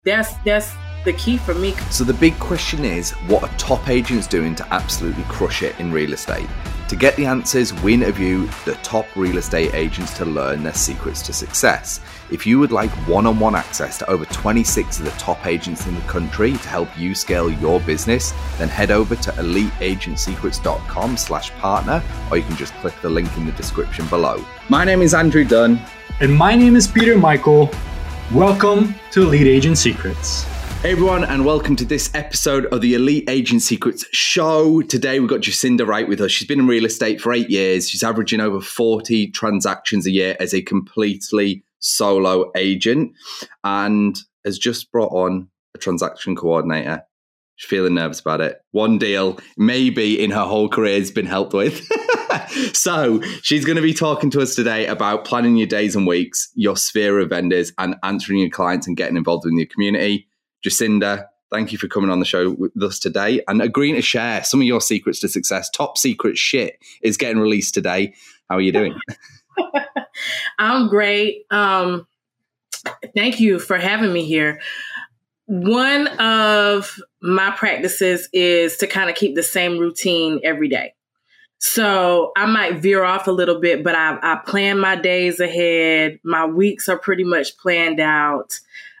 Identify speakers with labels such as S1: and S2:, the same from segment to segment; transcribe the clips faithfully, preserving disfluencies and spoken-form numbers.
S1: that's that's the key for me.
S2: So the big question is, what are top agents doing to absolutely crush it in real estate? To get the answers, we interview the top real estate agents to learn their secrets to success. If you would like one-on-one access to over twenty-six of the top agents in the country to help you scale your business, then head over to elite agent secrets dot com slash partner, or you can just click the link in the description below. My name is Andrew Dunn.
S3: And my name is Peter Michael. Welcome to Elite Agent Secrets.
S2: Hey everyone, and welcome to this episode of the Elite Agent Secrets show. Today we've got Jacinda Wright with us. She's been in real estate for eight years. She's averaging over forty transactions a year as a completely solo agent, and has just brought on a transaction coordinator. She's feeling nervous about it. One deal, maybe in her whole career, has been helped with. So she's going to be talking to us today about planning your days and weeks, your sphere of vendors, and answering your clients and getting involved in your community. Jacinda, thank you for coming on the show with us today and agreeing to share some of your secrets to success. Top secret shit is getting released today. How are you doing?
S1: I'm great. Um, thank you for having me here. One of my practices is to kind of keep the same routine every day. So I might veer off a little bit, but I, I plan my days ahead. My weeks are pretty much planned out.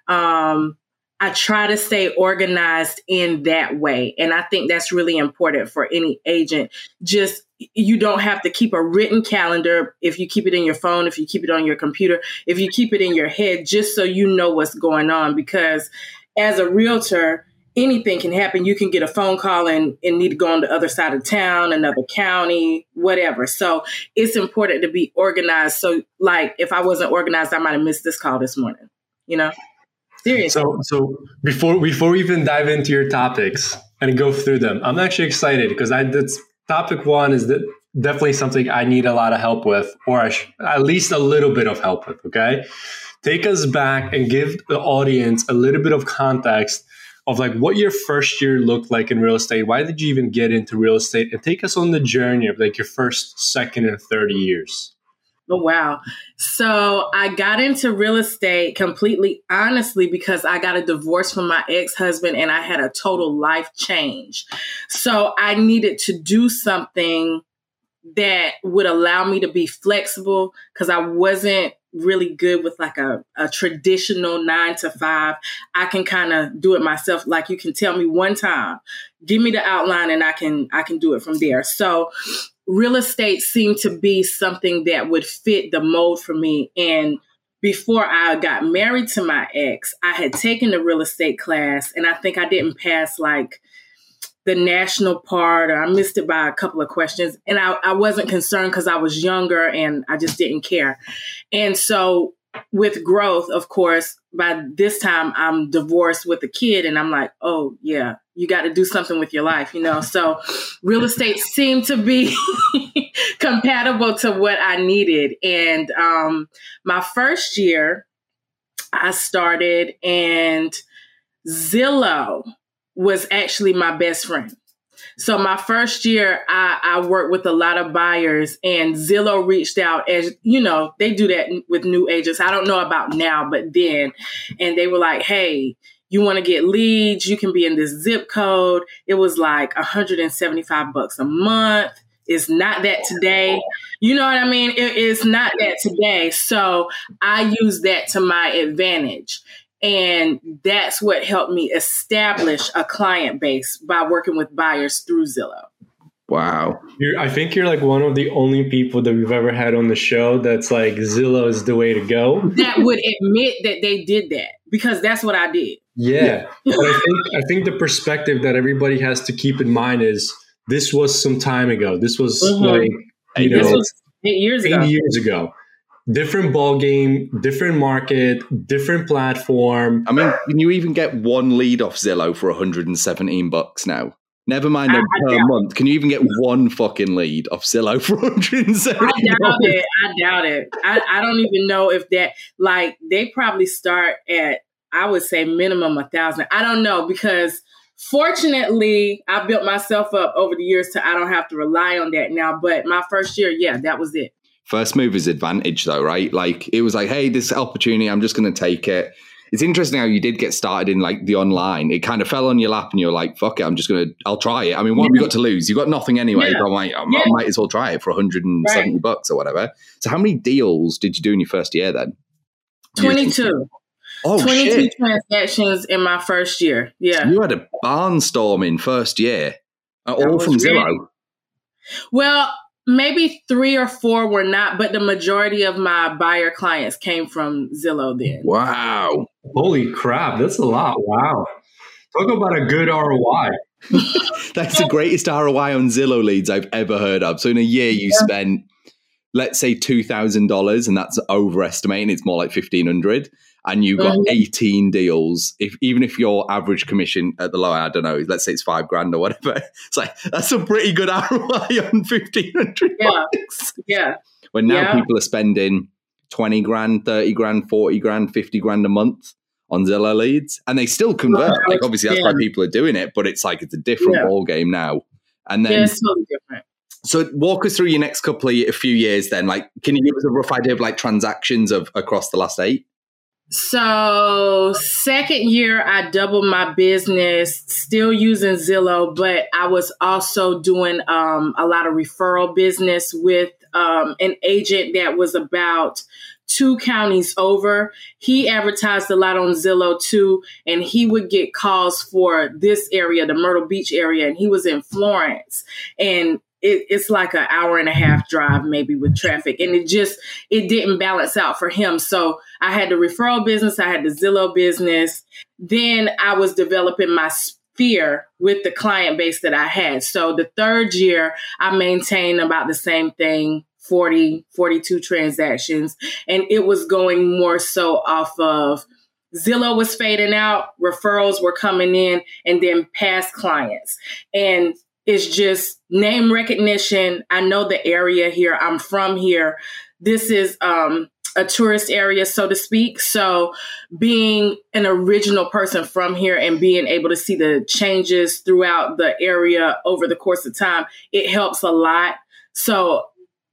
S1: Um, I try to stay organized in that way. And I think that's really important for any agent. Just, you don't have to keep a written calendar. If you keep it in your phone, if you keep it on your computer, if you keep it in your head, just so you know what's going on. Because as a realtor, anything can happen. You can get a phone call and, and need to go on the other side of town, another county, whatever. So it's important to be organized. So like, if I wasn't organized, I might have missed this call this morning, you know? Seriously.
S3: So, so before before we even dive into your topics and go through them, I'm actually excited because I that's topic one is that definitely something I need a lot of help with, or I sh- at least a little bit of help with. Okay, take us back and give the audience a little bit of context of like what your first year looked like in real estate. Why did you even get into real estate? And take us on the journey of like your first, second, and third years.
S1: Oh, wow. So I got into real estate completely honestly because I got a divorce from my ex-husband and I had a total life change. So I needed to do something that would allow me to be flexible because I wasn't really good with like a, a traditional nine to five. I can kind of do it myself. Like you can tell me one time, give me the outline and I can I can do it from there. So real estate seemed to be something that would fit the mold for me. And before I got married to my ex, I had taken the real estate class and I think I didn't pass like the national part, or I missed it by a couple of questions. And I, I wasn't concerned because I was younger and I just didn't care. And so with growth, of course, by this time I'm divorced with a kid and I'm like, oh yeah, you got to do something with your life, you know? So real estate seemed to be compatible to what I needed. And um, my first year I started and Zillow was actually my best friend. So my first year, I, I worked with a lot of buyers and Zillow reached out as, you know, they do that with new agents. I don't know about now, but then, and they were like, hey, you want to get leads? You can be in this zip code. It was like one hundred seventy-five bucks a month. It's not that today. You know what I mean? It, it's not that today. So I use that to my advantage. And that's what helped me establish a client base by working with buyers through Zillow.
S2: Wow.
S3: You're, I think you're like one of the only people that we've ever had on the show that's like Zillow is the way to go.
S1: That would admit that they did that because that's what I did.
S3: Yeah. yeah. But I think I think the perspective that everybody has to keep in mind is this was some time ago. This was mm-hmm. like, you know,
S1: this was eight years
S3: eight
S1: ago.
S3: years ago. Different ball game, different market, different platform.
S2: I mean, can you even get one lead off Zillow for one hundred seventeen bucks now? Never mind them per month. Can you even get one fucking lead off Zillow for one hundred seventeen
S1: I doubt it. I doubt it. I, I don't even know if that, like, they probably start at, I would say minimum a thousand. I don't know because fortunately I built myself up over the years to I don't have to rely on that now. But my first year, yeah, that was it.
S2: First mover's advantage though, right? Like it was like, hey, this opportunity, I'm just going to take it. it's interesting how you did get started in like the online. It kind of fell on your lap and you're like, fuck it, I'm just going to, I'll try it. I mean, what have you got to lose? You've got nothing anyway.
S1: Yeah.
S2: But I'm like, I
S1: Yeah.
S2: might as well try it for one hundred seventy right. bucks or whatever. So how many deals did you do in your first year then?
S1: twenty-two.
S2: Oh,
S1: twenty-two
S2: shit.
S1: transactions in my first year. Yeah.
S2: So you had a barnstorming first year, all from Zillow.
S1: Really, well, maybe three or four were not, but the majority of my buyer clients came from Zillow then.
S2: Wow.
S3: Holy crap. That's a lot. Wow. Talk about a good R O I.
S2: That's the greatest R O I on Zillow leads I've ever heard of. So in a year you yeah. spent, let's say two thousand dollars, and that's overestimating. It's more like fifteen hundred dollars. And you got mm-hmm. eighteen deals. If even if your average commission at the low, I don't know, let's say it's five grand or whatever. It's like, that's a pretty good R O I on fifteen hundred
S1: yeah.
S2: bucks.
S1: Yeah.
S2: When now
S1: yeah.
S2: people are spending twenty grand, thirty grand, forty grand, fifty grand a month on Zillow leads, and they still convert. Yeah. Like obviously that's yeah. why people are doing it, but it's like it's a different yeah. ball game now. And then
S1: yeah, it's totally different.
S2: So walk us through your next couple of a few years then. Like, can you give us a rough idea of like transactions of across the last eight?
S1: So second year, I doubled my business, still using Zillow, but I was also doing um, a lot of referral business with um, an agent that was about two counties over. He advertised a lot on Zillow too, and he would get calls for this area, the Myrtle Beach area, and he was in Florence. And It, it's like an hour and a half drive maybe with traffic. And it just, it didn't balance out for him. So I had the referral business. I had the Zillow business. Then I was developing my sphere with the client base that I had. So the third year, I maintained about the same thing, forty, forty-two transactions. And it was going more so off of Zillow was fading out, referrals were coming in, and then past clients. And it's just name recognition. I know the area here. I'm from here. This is um, a tourist area, so to speak. So being an original person from here and being able to see the changes throughout the area over the course of time, it helps a lot. So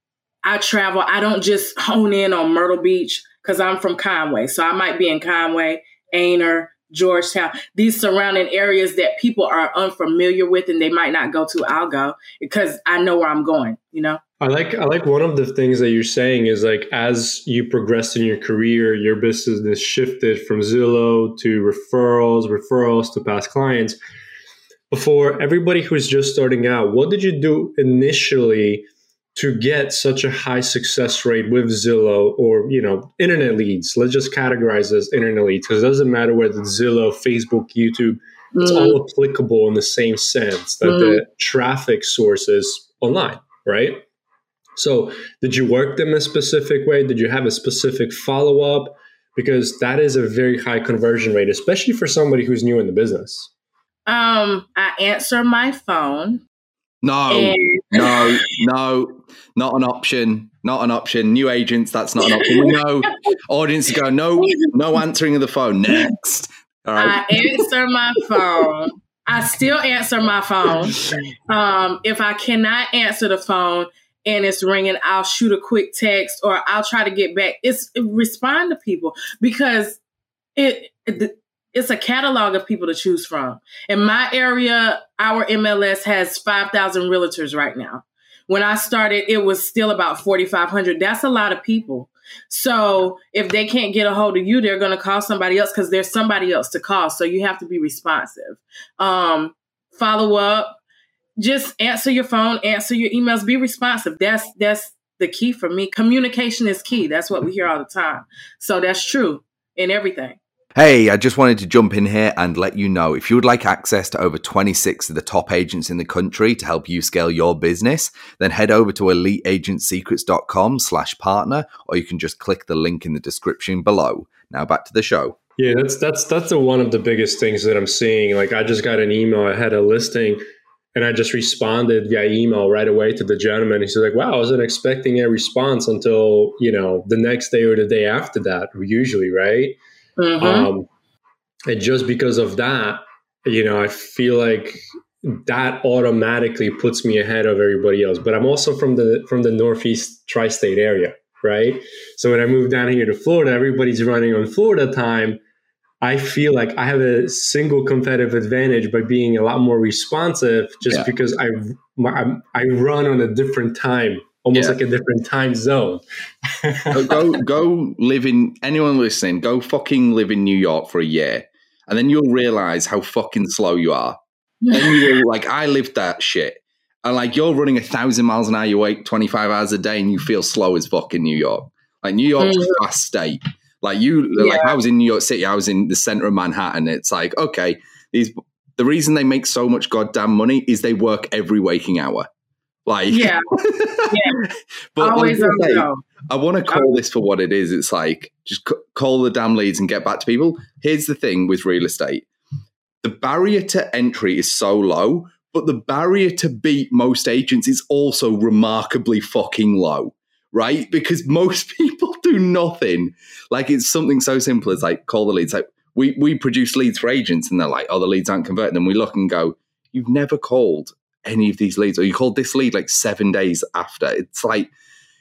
S1: I travel. I don't just hone in on Myrtle Beach because I'm from Conway. So I might be in Conway, Aner, Georgetown, these surrounding areas that people are unfamiliar with and they might not go to. I'll go because I know where I'm going, you know?
S3: I like I like one of the things that you're saying is like as you progressed in your career, your business shifted from Zillow to referrals, referrals to past clients. For everybody who's just starting out, what did you do initially to get such a high success rate with Zillow or, you know, internet leads? Let's just categorize as internet leads because it doesn't matter whether it's Zillow, Facebook, YouTube, mm. it's all applicable in the same sense that mm. the traffic source is online, right? So did you work them a specific way? Did you have a specific follow-up? Because that is a very high conversion rate, especially for somebody who's new in the business.
S1: Um, I answer my phone.
S2: No, and- no, no, not an option. Not an option. New agents, that's not an option. We know audiences go, no, no answering of the phone. Next. All right.
S1: I answer my phone. I still answer my phone. Um, if I cannot answer the phone and it's ringing, I'll shoot a quick text or I'll try to get back. It's respond to people because it, it it's a catalog of people to choose from. In my area, our M L S has five thousand realtors right now. When I started, it was still about forty-five hundred. That's a lot of people. So if they can't get a hold of you, they're going to call somebody else because there's somebody else to call. So you have to be responsive. Um, follow up, just answer your phone, answer your emails, be responsive. That's, that's the key for me. Communication is key. That's what we hear all the time. So that's true in everything.
S2: Hey, I just wanted to jump in here and let you know if you would like access to over twenty-six of the top agents in the country to help you scale your business, then head over to elite agent secrets dot com slash partner, or you can just click the link in the description below. Now back to the show.
S3: Yeah, that's that's that's the, one of the biggest things that I'm seeing. Like I just got an email, I had a listing and I just responded via email right away to the gentleman. He's like, wow, I wasn't expecting a response until, you know, the next day or the day after that, usually, right? Mm-hmm. Um, and just because of that, you know, I feel like that automatically puts me ahead of everybody else. But I'm also from the from the Northeast tri-state area, right? So when I moved down here to Florida, everybody's running on Florida time. I feel like I have a single competitive advantage by being a lot more responsive, just yeah. because I, I I run on a different time, almost yeah. like a different time zone.
S2: go, go go live in, anyone listening, go fucking live in New York for a year, and then you'll realize how fucking slow you are. Then you will, like, I lived that shit. And like, you're running a thousand miles an hour, you wait twenty-five hours a day, and you feel slow as fuck in New York. Like, New York's mm. a fast state. Like you, yeah. like I was in New York City, I was in the center of Manhattan. It's like, okay, these the reason they make so much goddamn money is they work every waking hour. Like, yeah, yeah. But always on the go. I want to call this for what it is. It's like, just c- call the damn leads and get back to people. Here's the thing with real estate: the barrier to entry is so low, but the barrier to beat most agents is also remarkably fucking low. Right? Because most people do nothing. Like, it's something so simple as like, call the leads. Like, we we produce leads for agents, and they're like, oh, the leads aren't converting. And we look and go, you've never called any of these leads, or you called this lead like seven days after. It's like,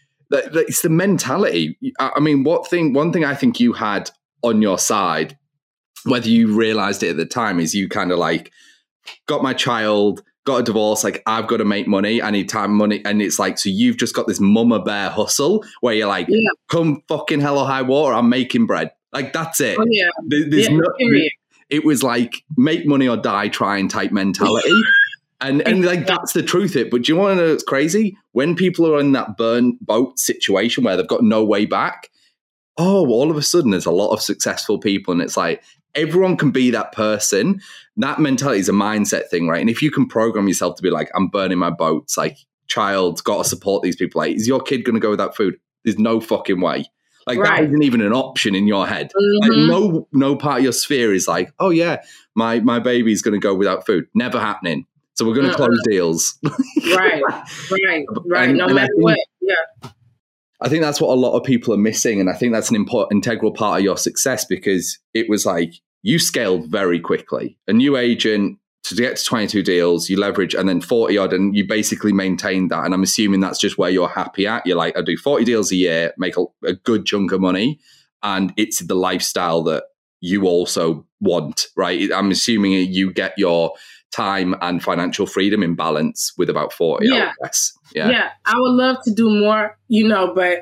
S2: it's the mentality. I mean, what thing? One thing I think you had on your side, whether you realized it at the time, is you kind of like, got my child, got a divorce, like, I've got to make money, I need time, money. And it's like, so you've just got this mama bear hustle where you're like, yeah. come fucking hell or high water, I'm making bread. Like, that's it.
S1: Oh, yeah.
S2: There, there's
S1: yeah,
S2: no, it was like, make money or die trying type mentality. and and like, that's the truth of it. But do you want to know what's crazy? When people are in that burn boat situation where they've got no way back, oh, all of a sudden there's a lot of successful people. And it's like, everyone can be that person. That mentality is a mindset thing, right? And if you can program yourself to be like, I'm burning my boats, like, child's got to support these people. Like, is your kid going to go without food? There's no fucking way. Like, right. that isn't even an option in your head. Mm-hmm. Like, no, no part of your sphere is like, oh yeah, my my baby's going to go without food. Never happening. So we're going to uh-uh. close deals.
S1: right, right, right. And, no and matter think, what. Yeah.
S2: I think that's what a lot of people are missing. And I think that's an important, integral part of your success, because it was like, you scaled very quickly. A new agent, to get to twenty-two deals, you leverage, and then forty odd, and you basically maintain that. And I'm assuming that's just where you're happy at. You're like, I do forty deals a year, make a, a good chunk of money. And it's the lifestyle that you also want, right? I'm assuming you get your time and financial freedom in balance with about forty.
S1: Yeah.
S2: I guess. Yeah.
S1: Yeah. I would love to do more, you know, but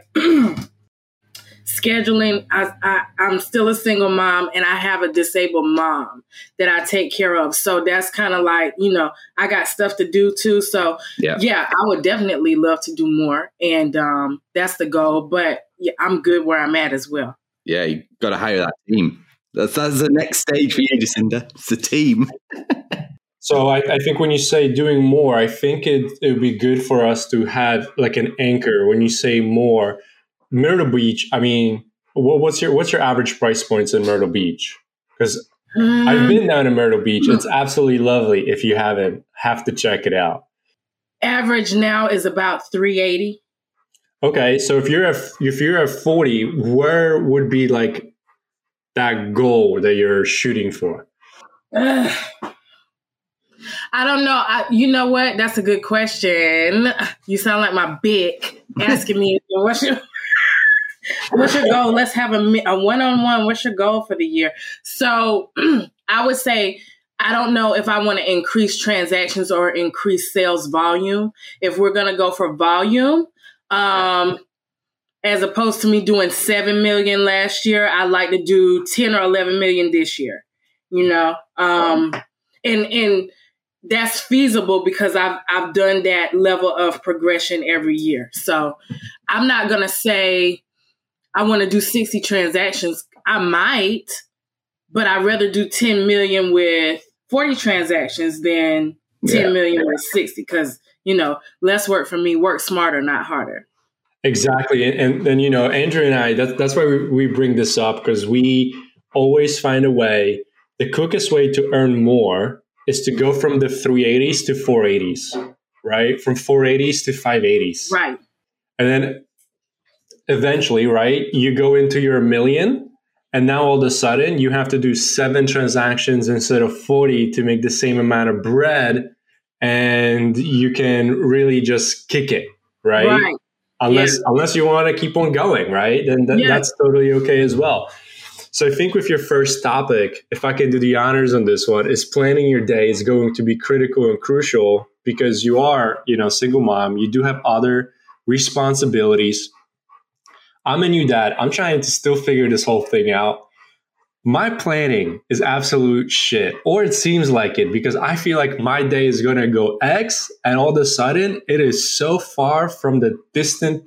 S1: scheduling, I, I, I'm still a single mom, and I have a disabled mom that I take care of. So that's kind of like, you know, I got stuff to do too. So yeah, yeah I would definitely love to do more. And um, that's the goal. But yeah, I'm good where I'm at as well.
S2: Yeah, you got to hire that team. That's, that's the next stage for you, Jacinda. It's the team.
S3: So I, I think when you say doing more, I think it it would be good for us to have like an anchor. When you say more, Myrtle Beach, I mean, what, what's your what's your average price points in Myrtle Beach? Because um, I've been down in Myrtle Beach. It's absolutely lovely. If you haven't, have to check it out.
S1: Average now is about three eighty.
S3: Okay, so if you're at if you're at forty, where would be like that goal that you're shooting for?
S1: Uh, I don't know. I, you know what? That's a good question. You sound like my big asking me, what's your, what's your goal? Let's have a, a one-on-one. What's your goal for the year? So I would say, I don't know if I want to increase transactions or increase sales volume. If we're going to go for volume, um, as opposed to me doing seven million last year, I'd like to do ten or eleven million this year, you know? Um, and, and, that's feasible because I've I've done that level of progression every year. So I'm not going to say I want to do sixty transactions. I might, but I'd rather do ten million with forty transactions than ten yeah. million with sixty, because, you know, less work for me, work smarter, not harder.
S3: Exactly. And then, you know, Andrew and I, that, that's why we, we bring this up, because we always find a way, the quickest way to earn more is to go from the three eighties to four eighties, right? From four eighties to five eighties.
S1: Right.
S3: And then eventually, right, you go into your million, and now all of a sudden you have to do seven transactions instead of forty to make the same amount of bread, and you can really just kick it, right? Right. Unless, yeah. unless you want to keep on going, right? Then th- yeah. that's totally okay as well. So I think with your first topic, if I can do the honors on this one, is planning your day is going to be critical and crucial because you are, you know, single mom. You do have other responsibilities. I'm a new dad. I'm trying to still figure this whole thing out. My planning is absolute shit, or it seems like it, because I feel like my day is going to go X, and all of a sudden it is so far from the distant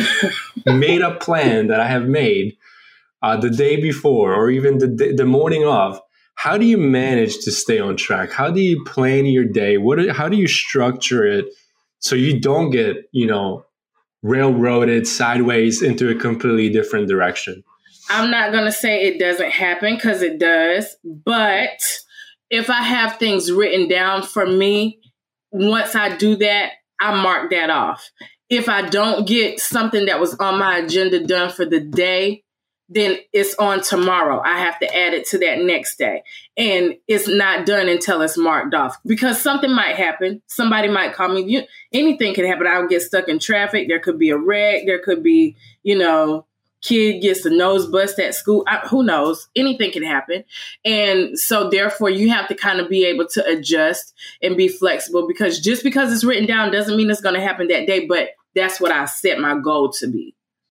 S3: made up plan that I have made uh, the day before, or even the the morning of. How do you manage to stay on track? How do you plan your day? What? How do you structure it so you don't get, you know, railroaded sideways into a completely different direction?
S1: I'm not going to say it doesn't happen, because it does. But if I have things written down for me, once I do that, I mark that off. If I don't get something that was on my agenda done for the day, then it's on tomorrow. I have to add it to that next day. And it's not done until it's marked off, because something might happen. Somebody might call me. You, anything could happen. I'll get stuck in traffic. There could be a wreck. There could be, you know, kid gets the nose bust at school. I, who knows? Anything can happen. And so therefore you have to kind of be able to adjust and be flexible, because just because it's written down doesn't mean it's going to happen that day. But that's what I set my goal to be.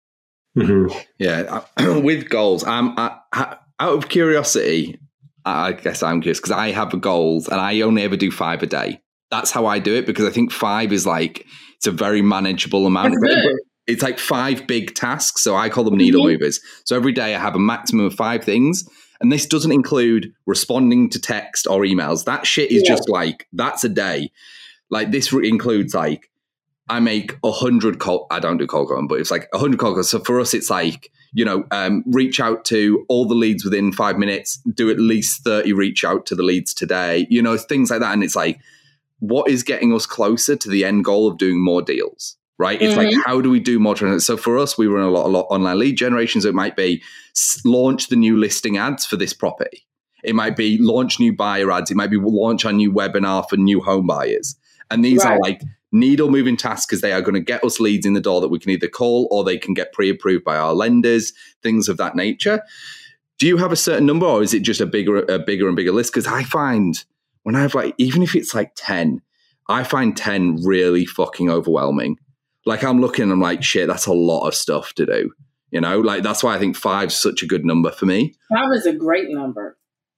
S2: Mm-hmm. Yeah. With goals, I'm I, I, out of curiosity, I guess I'm curious because I have goals and I only ever do five a day. That's how I do it, because I think five is like, it's a very manageable amount. It's like five big tasks. So I call them needle mm-hmm. movers. So every day I have a maximum of five things. And this doesn't include responding to text or emails. That shit is yeah. just like, that's a day. Like this includes like, I make a hundred call. I don't do cold calling, but it's like a hundred call calls. So for us, it's like, you know, um, reach out to all the leads within five minutes, do at least thirty reach out to the leads today, you know, things like that. And it's like, what is getting us closer to the end goal of doing more deals? Right. It's mm-hmm. like, how do we do more? So for us, we run a lot, a lot online lead generation. So it might be launch the new listing ads for this property. It might be launch new buyer ads. It might be launch our new webinar for new home buyers. And these right. are like needle moving tasks, because they are going to get us leads in the door that we can either call or they can get pre-approved by our lenders, things of that nature. Do you have a certain number, or is it just a bigger, a bigger and bigger list? Because I find when I have like, even if it's like ten, I find ten really fucking overwhelming. Like I'm looking and I'm like, shit, that's a lot of stuff to do. You know, like that's why I think five's such a good number for me.
S1: Five is a great number.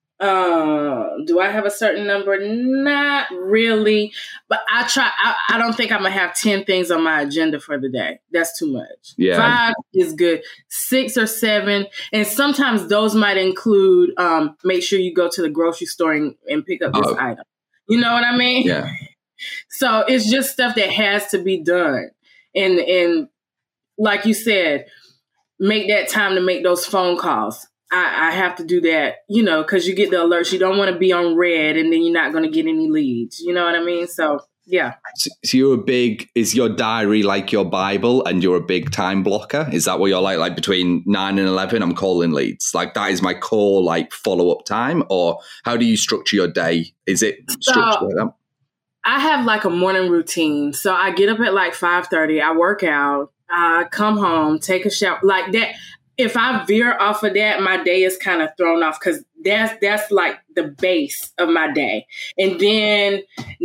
S1: Uh, do I have a certain number? Not really. But I try, I, I don't think I'm going to have ten things on my agenda for the day. That's too much.
S2: Yeah.
S1: Five is good. Six or seven. And sometimes those might include, um, make sure you go to the grocery store and, and pick up this oh. item. You know what I mean?
S2: Yeah.
S1: So it's just stuff that has to be done. And, and like you said, make that time to make those phone calls. I, I have to do that, you know, because you get the alerts. You don't want to be on red and then you're not going to get any leads. You know what I mean? So, yeah.
S2: So, so you're a big, is your diary like your Bible and you're a big time blocker? Is that what you're like? Like between nine and eleven, I'm calling leads. Like that is my core, like follow-up time? Or how do you structure your day? Is it structured so, like that?
S1: I have like a morning routine. So I get up at like five thirty. I work out. I come home, take a shower. Like that. If I veer off of that, my day is kind of thrown off, because that's that's like the base of my day. And then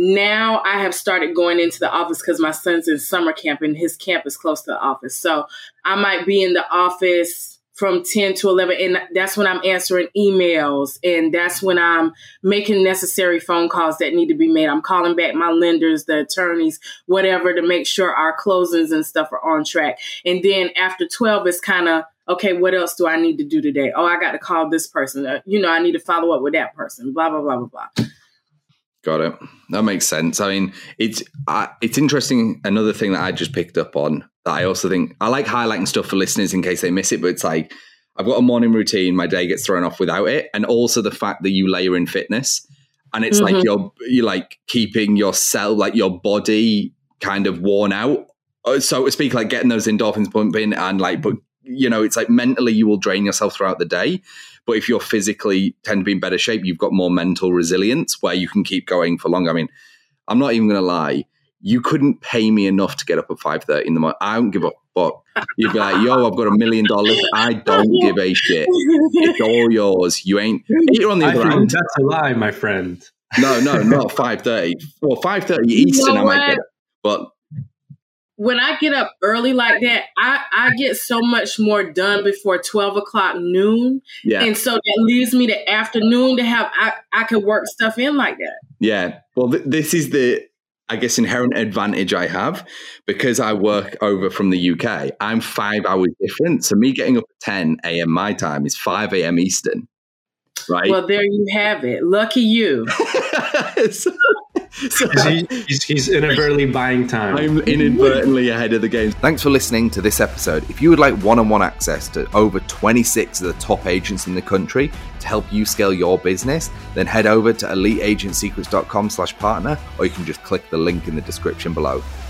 S1: now I have started going into the office because my son's in summer camp and his camp is close to the office. So I might be in the office from ten to eleven, and that's when I'm answering emails, and that's when I'm making necessary phone calls that need to be made. I'm calling back my lenders, the attorneys, whatever, to make sure our closings and stuff are on track. And then after twelve, it's kind of, okay, what else do I need to do today? Oh, I got to call this person. Uh, you know, I need to follow up with that person, blah, blah, blah, blah, blah.
S2: Got it. That makes sense. I mean, it's uh, it's interesting. Another thing that I just picked up on that I also think, I like highlighting stuff for listeners in case they miss it, but it's like, I've got a morning routine, my day gets thrown off without it. And also the fact that you layer in fitness, and it's mm-hmm. like you're, you're like keeping your cell, like your body kind of worn out, so to speak, like getting those endorphins pumping, and like, but you know, it's like mentally you will drain yourself throughout the day. But if you're physically tend to be in better shape, you've got more mental resilience where you can keep going for longer. I mean, I'm not even going to lie. You couldn't pay me enough to get up at five thirty in the morning. I don't give a But you'd be like, yo, I've got a million dollars. I don't give a shit. It's all yours. You ain't. You're on the
S3: I
S2: other
S3: think
S2: hand.
S3: that's a lie, my friend.
S2: No, no, not five thirty. Well, five thirty Eastern,
S1: know
S2: I might
S1: what?
S2: get it. But
S1: when I get up early like that, I, I get so much more done before twelve o'clock noon.
S2: yeah.
S1: And so that leaves me the afternoon to have, I, I could work stuff in like that.
S2: Yeah. Well, th- this is the, I guess, inherent advantage I have because I work over from the U K. I'm five hours different. So me getting up at ten a.m. my time is five a.m. Eastern. Right.
S1: Well, there you have it. Lucky you.
S2: so, so
S3: He, he's, he's inadvertently buying time.
S2: I'm inadvertently ahead of the game. Thanks for listening to this episode. If you would like one-on-one access to over twenty-six of the top agents in the country to help you scale your business, then head over to elite agent secrets dot com slash partner, or you can just click the link in the description below.